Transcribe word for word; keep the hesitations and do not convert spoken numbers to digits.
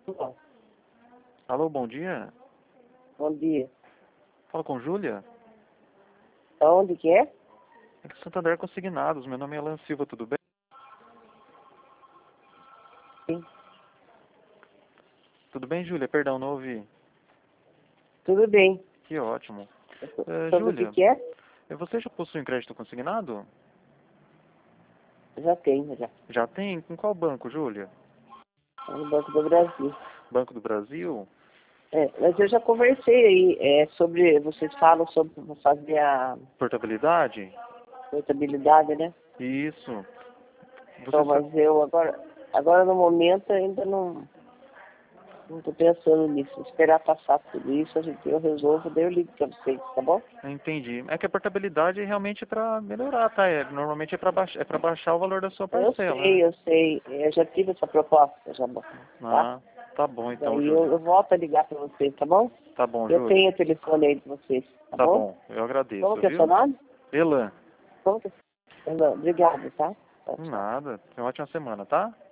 Bom, Alô, bom dia. bom dia. Fala com Júlia? Aonde que é? É que Santander Consignados. Meu nome é Alan Silva, tudo bem? Sim. Tudo bem, Júlia? Perdão, não ouvi. Tudo bem. Que ótimo. É, Sobre o que Júlia, que é? é, você já possui um crédito consignado? Já tenho, já. Já tem? Com qual banco, Júlia? Tá no Banco do Brasil. Banco do Brasil? É, mas eu já conversei aí é, sobre, vocês falam sobre fazer a Portabilidade? portabilidade, né? Isso. Então, Você sa- mas eu agora, agora no momento ainda não não estou pensando nisso. Esperar passar tudo isso, a gente, eu resolvo, daí eu ligo para vocês, tá bom? Entendi. É que a portabilidade é realmente para melhorar, tá? É, normalmente é para baixar, é para baixar o valor da sua Eu parcela, né? sei, eu sei. Eu já tive essa proposta, já, bom, tá? Ah, tá bom então, Daí eu, Júlia. eu volto a ligar para vocês, tá bom? Tá bom, Eu Júlia. tenho o telefone aí de vocês, tá Tá bom? bom, eu Como agradeço, que é seu viu? nome? Elan. Como que é? Obrigado, tá? Tchau, tchau. Nada. Tenha uma ótima semana, tá?